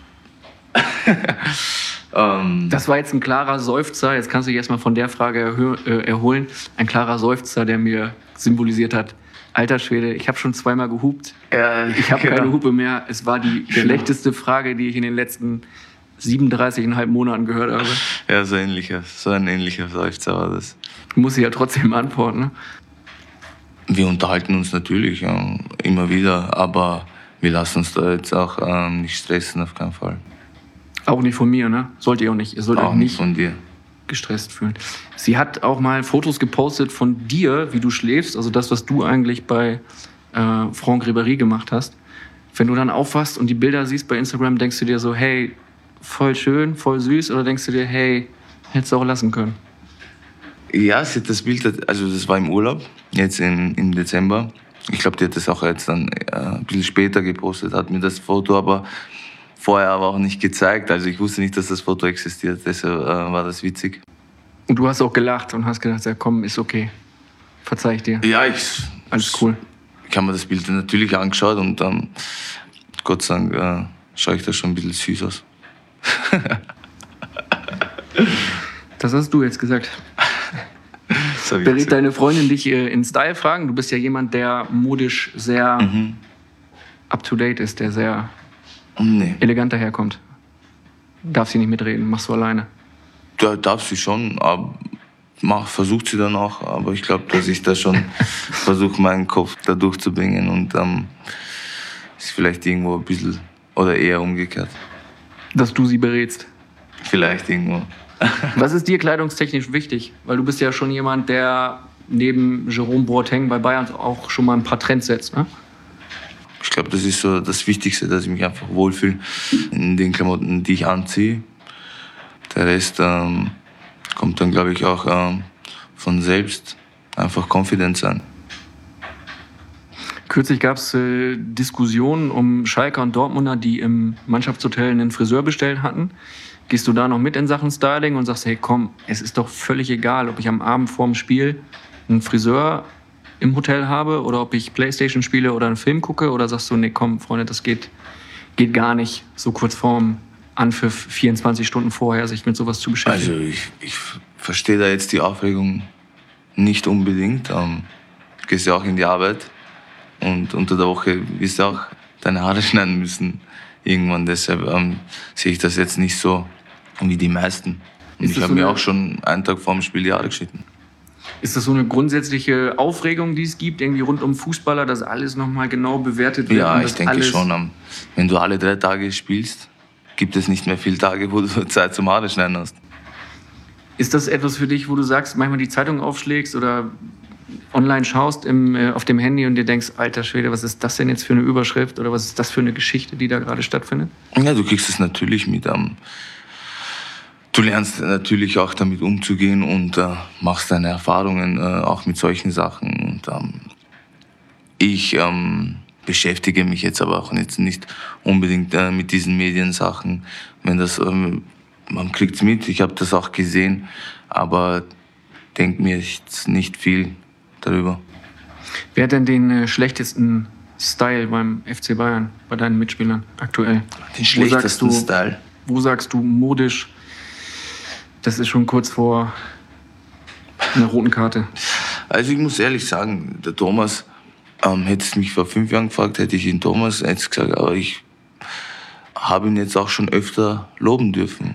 ähm, Das war jetzt ein klarer Seufzer. Jetzt kannst du dich erstmal von der Frage erhö- äh, erholen. Ein klarer Seufzer, der mir symbolisiert hat, alter Schwede, ich habe schon zweimal gehupt. ja, Ich habe genau. keine Hupe mehr. Es war die schlechteste Frage, die ich in den letzten siebenunddreißig Komma fünf Monaten gehört habe. Ja, so ähnlicher, so ein ähnlicher Seufzer war das. Muss ich ja trotzdem antworten. Ne? Wir unterhalten uns natürlich ja, immer wieder, aber wir lassen uns da jetzt auch ähm, nicht stressen, auf keinen Fall. Auch nicht von mir, ne? Sollt ihr auch nicht. Ihr sollt Auch euch nicht nicht von dir. gestresst fühlen. Sie hat auch mal Fotos gepostet von dir, wie du schläfst. Also das, was du eigentlich bei äh, Franck Ribéry gemacht hast. Wenn du dann aufwachst und die Bilder siehst bei Instagram, denkst du dir so, hey, voll schön, voll süß. Oder denkst du dir, hey, hättest du auch lassen können? Ja, sie hat das Bild, also das war im Urlaub, jetzt im, im Dezember. Ich glaube, die hat das auch jetzt dann äh, ein bisschen später gepostet, hat mir das Foto aber vorher aber auch nicht gezeigt. Also ich wusste nicht, dass das Foto existiert, deshalb äh, war das witzig. Und du hast auch gelacht und hast gedacht, ja komm, ist okay. Verzeih ich dir. Ja, ich... Alles cool. Ich habe mir das Bild natürlich angeschaut und ähm, Gott sei Dank äh, schaue ich da schon ein bisschen süß aus. Das hast du jetzt gesagt. So wie Berät gesagt. deine Freundin dich äh, in Style-Fragen? Du bist ja jemand, der modisch sehr Mhm. up-to-date ist, der sehr Nee, elegant daherkommt. Darf sie nicht mitreden, machst du alleine. da darf sie schon, aber mach, versucht sie dann auch. Aber ich glaube, dass ich da schon versuche, meinen Kopf da durchzubringen und ähm, ist vielleicht irgendwo ein bisschen oder eher umgekehrt. Dass du sie berätst. Vielleicht irgendwo. Was ist dir kleidungstechnisch wichtig? Weil du bist ja schon jemand, der neben Jerome Boateng bei Bayern auch schon mal ein paar Trends setzt, ne? Ich glaube, das ist so das Wichtigste, dass ich mich einfach wohlfühle in den Klamotten, die ich anziehe. Der Rest ähm, kommt dann, glaube ich, auch ähm, von selbst. Einfach confident sein. Kürzlich gab es äh, Diskussionen um Schalker und Dortmunder, die im Mannschaftshotel einen Friseur bestellt hatten. Gehst du da noch mit in Sachen Styling und sagst, hey komm, es ist doch völlig egal, ob ich am Abend vorm Spiel einen Friseur im Hotel habe oder ob ich Playstation spiele oder einen Film gucke? Oder sagst du, nee komm, Freunde, das geht, geht gar nicht, so kurz vorm Anpfiff, vierundzwanzig Stunden vorher, sich mit sowas zu beschäftigen? Also ich, ich verstehe da jetzt die Aufregung nicht unbedingt. Ähm, du gehst ja auch in die Arbeit und unter der Woche wirst du auch deine Haare schneiden müssen irgendwann. Deshalb ähm, sehe ich das jetzt nicht so wie die meisten. Und Ist ich das habe so mir eine- auch schon einen Tag vor dem Spiel die Haare geschnitten. Ist das so eine grundsätzliche Aufregung, die es gibt, irgendwie rund um Fußballer, dass alles nochmal genau bewertet wird? Ja, und ich dass denke alles schon. ähm, Wenn du alle drei Tage spielst, gibt es nicht mehr viele Tage, wo du Zeit zum Haare schneiden hast. Ist das etwas für dich, wo du sagst, manchmal die Zeitung aufschlägst oder online schaust im, äh, auf dem Handy und dir denkst, alter Schwede, was ist das denn jetzt für eine Überschrift oder was ist das für eine Geschichte, die da gerade stattfindet? Ja, du kriegst es natürlich mit. Ähm, du lernst natürlich auch damit umzugehen und äh, machst deine Erfahrungen äh, auch mit solchen Sachen. Und ähm, ich ähm, beschäftige mich jetzt aber auch jetzt nicht unbedingt äh, mit diesen Mediensachen. Wenn das, ähm, man kriegt es mit, ich habe das auch gesehen, aber denke mir jetzt nicht viel darüber. Wer hat denn den äh, schlechtesten Style beim F C Bayern, bei deinen Mitspielern aktuell? Den Wo sagst schlechtesten du- Style. Wo sagst du modisch, das ist schon kurz vor einer roten Karte? Also ich muss ehrlich sagen, der Thomas, ähm, hättest mich vor fünf Jahren gefragt, hätte ich ihn Thomas jetzt gesagt, aber ich habe ihn jetzt auch schon öfter loben dürfen.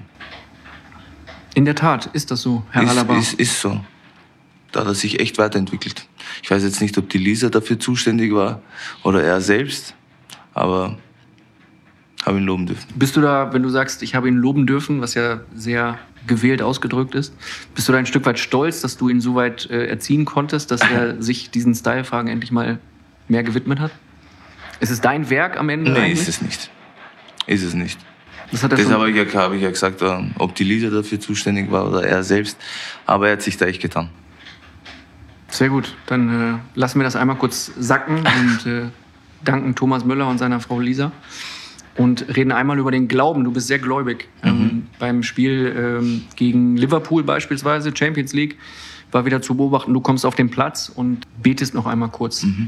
In der Tat, ist das so, Herr ist, Alaba? ist, ist so. Da hat er sich echt weiterentwickelt. Ich weiß jetzt nicht, ob die Lisa dafür zuständig war oder er selbst, aber habe ihn loben dürfen. Bist du da, wenn du sagst, ich habe ihn loben dürfen, was ja sehr gewählt ausgedrückt ist, bist du da ein Stück weit stolz, dass du ihn so weit äh, erziehen konntest, dass er sich diesen Style-Fragen endlich mal mehr gewidmet hat? Ist es dein Werk am Ende Nee, eigentlich? ist es nicht. Ist es nicht. Das hat er Deshalb schon, habe ich, ja, habe ich ja gesagt, ähm, ob die Lisa dafür zuständig war oder er selbst. Aber er hat sich da echt getan. sehr gut. Dann äh, lassen wir das einmal kurz sacken und äh, danken Thomas Müller und seiner Frau Lisa und reden einmal über den Glauben. Du bist sehr gläubig. Mhm. Ähm, beim Spiel ähm, gegen Liverpool beispielsweise, Champions League, war wieder zu beobachten, du kommst auf den Platz und betest noch einmal kurz. Mhm.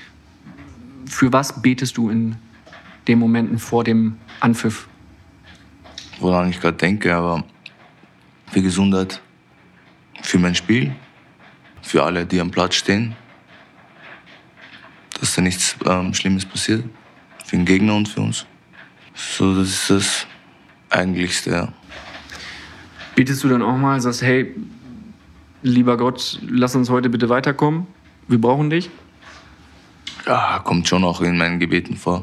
Für was betest du in den Momenten vor dem Anpfiff? Woran ich gerade denke, aber für Gesundheit, für mein Spiel, für alle, die am Platz stehen, dass da nichts ähm, Schlimmes passiert, für den Gegner und für uns. So, das ist das Eigentlichste, ja. Betest du dann auch mal, sagst, hey, lieber Gott, lass uns heute bitte weiterkommen, wir brauchen dich? Ja, kommt schon auch in meinen Gebeten vor.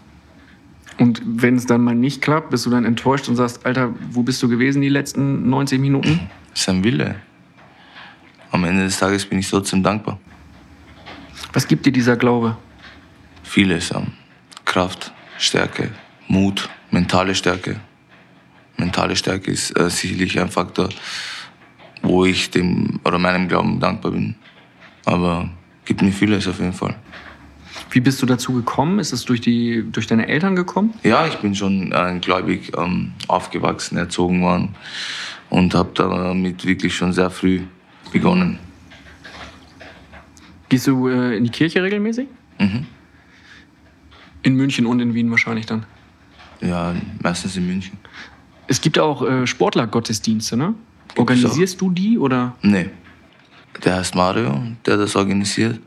Und wenn es dann mal nicht klappt, bist du dann enttäuscht und sagst, Alter, wo bist du gewesen die letzten neunzig Minuten? Das ist ein Wille. Am Ende des Tages bin ich trotzdem dankbar. Was gibt dir dieser Glaube? Vieles. Ähm, Kraft, Stärke, Mut, mentale Stärke. Mentale Stärke ist äh, sicherlich ein Faktor, wo ich dem oder meinem Glauben dankbar bin. Aber gibt mir vieles auf jeden Fall. Wie bist du dazu gekommen? Ist es durch, die, durch deine Eltern gekommen? Ja, ich bin schon äh, gläubig ähm, aufgewachsen, erzogen worden und habe damit wirklich schon sehr früh begonnen. Gehst du äh, in die Kirche regelmäßig? Mhm. In München und in Wien wahrscheinlich dann. Ja, meistens in München. Es gibt auch äh, Sportlergottesdienste, ne? Organisierst du die oder? Nee, der heißt Mario, der das organisiert.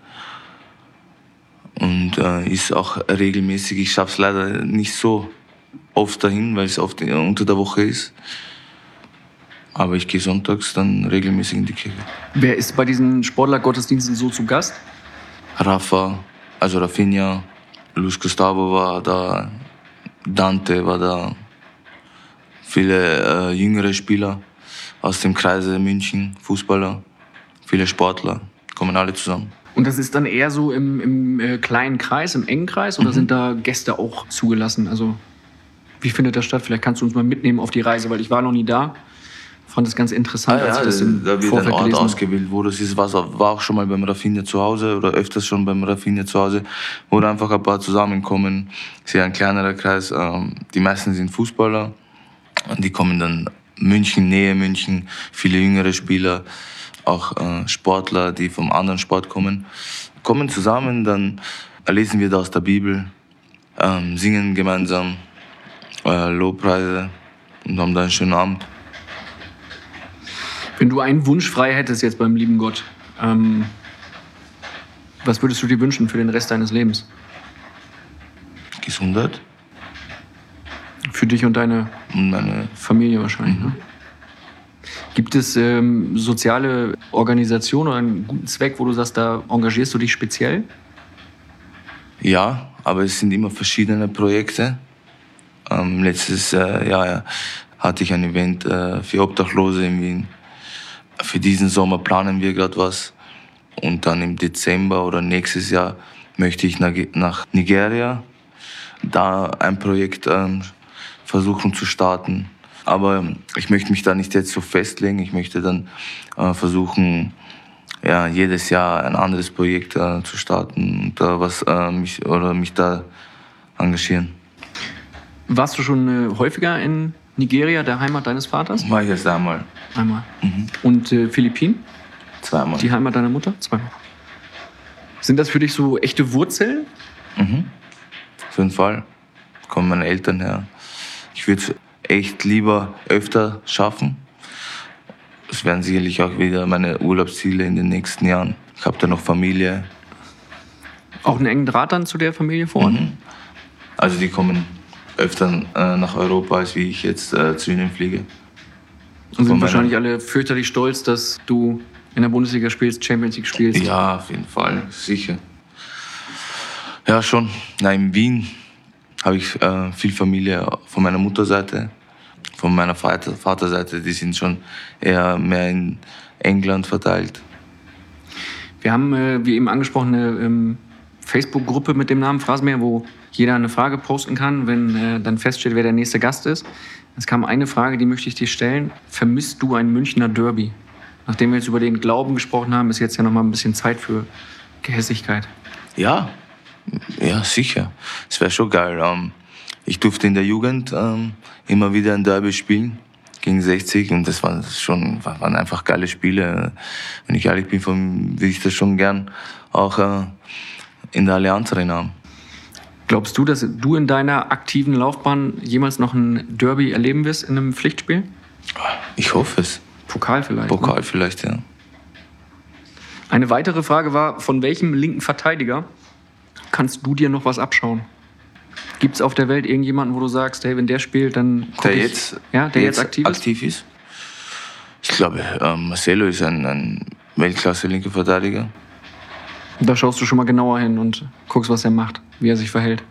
Und äh, ist auch regelmäßig. Ich schaffe es leider nicht so oft dahin, weil es oft unter der Woche ist. Aber ich gehe sonntags dann regelmäßig in die Kirche. Wer ist bei diesen Sportlergottesdiensten so zu Gast? Rafa, also Rafinha, Luis Gustavo war da, Dante war da. Viele äh, jüngere Spieler aus dem Kreise München, Fußballer, viele Sportler, kommen alle zusammen. Und das ist dann eher so im, im äh, kleinen Kreis, im engen Kreis oder Mhm. sind da Gäste auch zugelassen? Also wie findet das statt? Vielleicht kannst du uns mal mitnehmen auf die Reise, weil ich war noch nie da. Fand es ganz interessant, Ah, als ja, ich das im da wird Vorfeld ein Ort gelesen habe. ausgewählt, wo das ist. Was auch- war auch schon mal beim Rafinha zu Hause oder öfters schon beim Rafinha zu Hause, wo da einfach ein paar zusammenkommen. Sehr ein kleinerer Kreis. Ähm, die meisten sind Fußballer und die kommen dann München, Nähe München, viele jüngere Spieler, auch äh, Sportler, die vom anderen Sport kommen, kommen zusammen, dann lesen wir da aus der Bibel, ähm, singen gemeinsam äh, Lobpreise und haben da einen schönen Abend. Wenn du einen Wunsch frei hättest jetzt beim lieben Gott, ähm, was würdest du dir wünschen für den Rest deines Lebens? Gesundheit Für dich und deine und meine Familie wahrscheinlich. Mhm. Ne? Gibt es ähm, soziale Organisationen oder einen guten Zweck, wo du sagst, da engagierst du dich speziell? Ja, aber es sind immer verschiedene Projekte. Ähm, letztes äh, Jahr ja, hatte ich ein Event äh, für Obdachlose in Wien. Für diesen Sommer planen wir gerade was. Und dann im Dezember oder nächstes Jahr möchte ich nach, nach Nigeria, da ein Projekt ähm, versuchen zu starten. Aber ich möchte mich da nicht jetzt so festlegen. Ich möchte dann äh, versuchen, ja, jedes Jahr ein anderes Projekt äh, zu starten und äh, was, äh, mich, oder mich da engagieren. Warst du schon äh, häufiger in Nigeria, der Heimat deines Vaters? Mach ich erst einmal. Einmal. Mhm. Und äh, Philippinen, Zweimal. die Heimat deiner Mutter? Zweimal. Sind das für dich so echte Wurzeln? Mhm. Auf jeden Fall. Kommen meine Eltern her. Ich würde es echt lieber öfter schaffen. Es werden sicherlich auch wieder meine Urlaubsziele in den nächsten Jahren. Ich habe da noch Familie. Auch einen engen Draht dann zu der Familie vor Ort? Mhm. Also die kommen öfter äh, nach Europa, als wie ich jetzt äh, zu ihnen fliege. Und Von sind meiner- wahrscheinlich alle fürchterlich stolz, dass du in der Bundesliga spielst, Champions League spielst. Ja, auf jeden Fall, sicher. Ja, schon. Na, in Wien habe ich äh, viel Familie von meiner Mutterseite, von meiner Vater, Vaterseite. Die sind schon eher mehr in England verteilt. Wir haben, äh, wie eben angesprochen, eine ähm, Facebook-Gruppe mit dem Namen Phrasenmäher, wo jeder eine Frage posten kann, wenn äh, dann feststeht, wer der nächste Gast ist. Es kam eine Frage, die möchte ich dir stellen. Vermisst du ein Münchner Derby? Nachdem wir jetzt über den Glauben gesprochen haben, ist jetzt ja noch mal ein bisschen Zeit für Gehässigkeit. Ja, ja, sicher. Es wäre schon geil. Ähm, ich durfte in der Jugend ähm, immer wieder ein Derby spielen gegen sechzig und das waren schon waren einfach geile Spiele. Wenn ich ehrlich bin, würde ich das schon gern auch äh, in der Allianz Arena haben. Glaubst du, dass du in deiner aktiven Laufbahn jemals noch ein Derby erleben wirst in einem Pflichtspiel? Ich hoffe es. Pokal vielleicht. Pokal Ne? vielleicht, ja. Eine weitere Frage war, von welchem linken Verteidiger kannst du dir noch was abschauen? Gibt es auf der Welt irgendjemanden, wo du sagst, hey, wenn der spielt, dann guck Der ich, jetzt, ja, der jetzt, aktiv ist? aktiv ist? Ich glaube, ähm, Marcelo ist ein, ein Weltklasse-linker Verteidiger. Da schaust du schon mal genauer hin und guckst, was er macht, wie er sich verhält.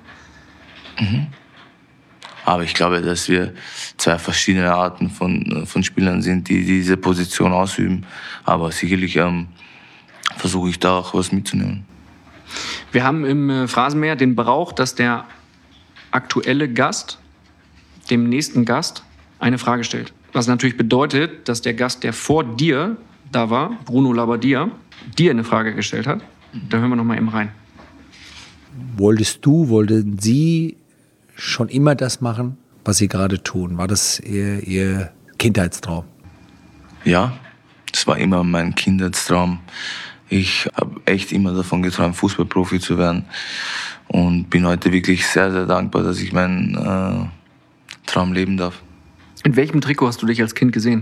Aber ich glaube, dass wir zwei verschiedene Arten von, von Spielern sind, die diese Position ausüben. Aber sicherlich ähm, versuche ich da auch was mitzunehmen. Wir haben im äh, Phrasenmäher den Brauch, dass der aktuelle Gast dem nächsten Gast eine Frage stellt. Was natürlich bedeutet, dass der Gast, der vor dir da war, Bruno Labbadia, dir eine Frage gestellt hat. Da hören wir noch mal eben rein. Wolltest du, wollten Sie schon immer das machen, was Sie gerade tun? War das Ihr, Ihr Kindheitstraum? Ja, das war immer mein Kindheitstraum. Ich habe echt immer davon geträumt, Fußballprofi zu werden. Und bin heute wirklich sehr, sehr dankbar, dass ich meinen äh, Traum leben darf. In welchem Trikot hast du dich als Kind gesehen?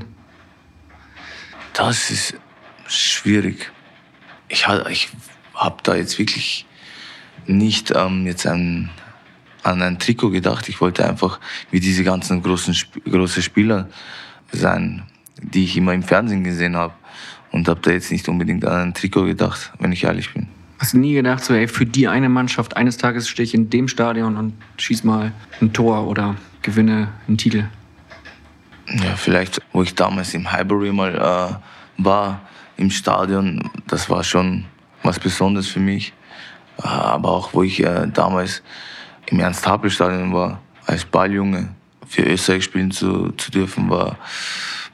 Das ist schwierig. Ich, ha- ich habe da jetzt wirklich nicht ähm, jetzt ein, an ein Trikot gedacht. Ich wollte einfach wie diese ganzen großen Sp- große Spieler sein, die ich immer im Fernsehen gesehen habe. Und habe da jetzt nicht unbedingt an ein Trikot gedacht, wenn ich ehrlich bin. Hast du nie gedacht, so, ey, für die eine Mannschaft, eines Tages stehe ich in dem Stadion und schieß mal ein Tor oder gewinne einen Titel? Ja, vielleicht, wo ich damals im Highbury mal äh, war, im Stadion, das war schon was Besonderes für mich. Äh, aber auch, wo ich äh, damals im Ernst-Happel-Stadion war, als Balljunge, für Österreich spielen zu, zu dürfen, war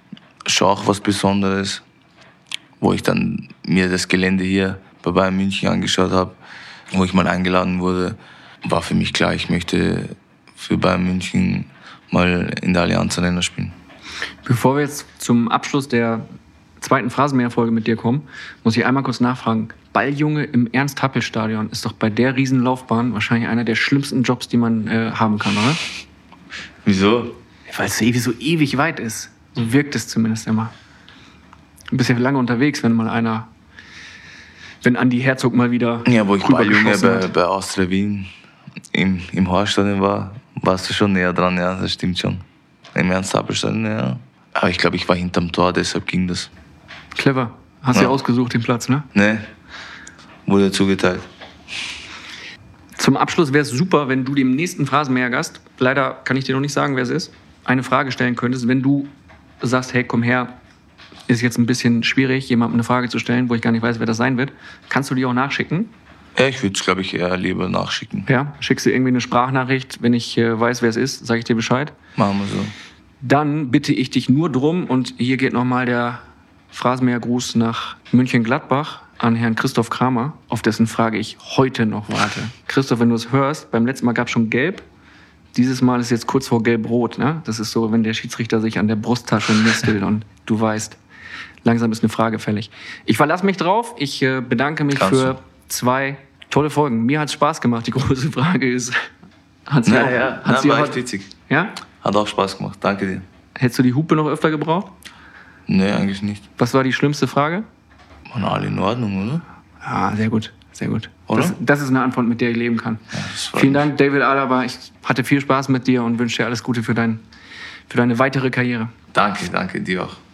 schon auch was Besonderes, wo ich dann mir das Gelände hier bei Bayern München angeschaut habe, wo ich mal eingeladen wurde, war für mich klar, ich möchte für Bayern München mal in der Allianz Arena spielen. Bevor wir jetzt zum Abschluss der zweiten Phrasenmäher-Folge mit dir kommen, muss ich einmal kurz nachfragen. Balljunge im Ernst-Happel-Stadion ist doch bei der Riesenlaufbahn wahrscheinlich einer der schlimmsten Jobs, die man äh, haben kann, oder? Wieso? Weil es ewig, so ewig weit ist. So wirkt es zumindest immer. Du bist ja lange unterwegs, wenn mal einer, wenn Andi Herzog mal wieder Ja, wo ich Balljunge rübergeschossen bei, hat. bei Austria Wien im, im Horststadion war, warst du schon näher dran, ja, das stimmt schon. Im Ernst-Happel-Stadion, ja. Aber ich glaube, ich war hinterm Tor, deshalb ging das. Clever. Hast du Ja. ja ausgesucht, den Platz, ne? Ne, wurde zugeteilt. Zum Abschluss wäre es super, wenn du dem nächsten Phrasenmäher-Gast, leider kann ich dir noch nicht sagen, wer es ist, eine Frage stellen könntest. Wenn du sagst, hey, komm her, ist jetzt ein bisschen schwierig, jemandem eine Frage zu stellen, wo ich gar nicht weiß, wer das sein wird, kannst du die auch nachschicken? Ja, ich würde es, glaube ich, eher lieber nachschicken. Ja, schickst du irgendwie eine Sprachnachricht, wenn ich äh, weiß, wer es ist, sage ich dir Bescheid. Machen wir so. Dann bitte ich dich nur drum, und hier geht nochmal der Phrasenmäher-Gruß nach München-Gladbach an Herrn Christoph Kramer, auf dessen Frage ich heute noch warte. Christoph, wenn du es hörst, beim letzten Mal gab es schon Gelb. Dieses Mal ist jetzt kurz vor Gelb-Rot. Ne? Das ist so, wenn der Schiedsrichter sich an der Brusttasche nestelt und du weißt, langsam ist eine Frage fällig. Ich verlasse mich drauf. Ich äh, bedanke mich Kannst für du. zwei tolle Folgen. Mir hat es Spaß gemacht. Die große Frage ist, hat sie Ja, auch, ja, hat na, sie war auch, echt witzig. ja? Hat auch Spaß gemacht, danke dir. Hättest du die Hupe noch öfter gebraucht? Nee, eigentlich nicht. Was war die schlimmste Frage? Waren alle in Ordnung, oder? Ja, sehr gut, sehr gut. Oder? Das, das ist eine Antwort, mit der ich leben kann. das freut Vielen mich. Dank, David Alaba. Ich hatte viel Spaß mit dir und wünsche dir alles Gute für, dein, für deine weitere Karriere. Danke, danke, dir auch.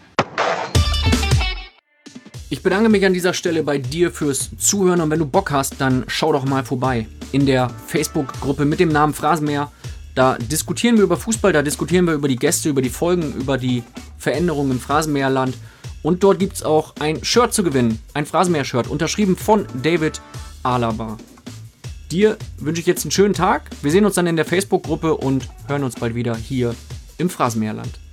Ich bedanke mich an dieser Stelle bei dir fürs Zuhören, und wenn du Bock hast, dann schau doch mal vorbei in der Facebook-Gruppe mit dem Namen Phrasenmäher. Da diskutieren wir über Fußball, da diskutieren wir über die Gäste, über die Folgen, über die Veränderungen im Phrasenmäherland. Und dort gibt es auch ein Shirt zu gewinnen, ein Phrasenmäher-Shirt, unterschrieben von David Alaba. Dir wünsche ich jetzt einen schönen Tag. Wir sehen uns dann in der Facebook-Gruppe und hören uns bald wieder hier im Phrasenmäherland.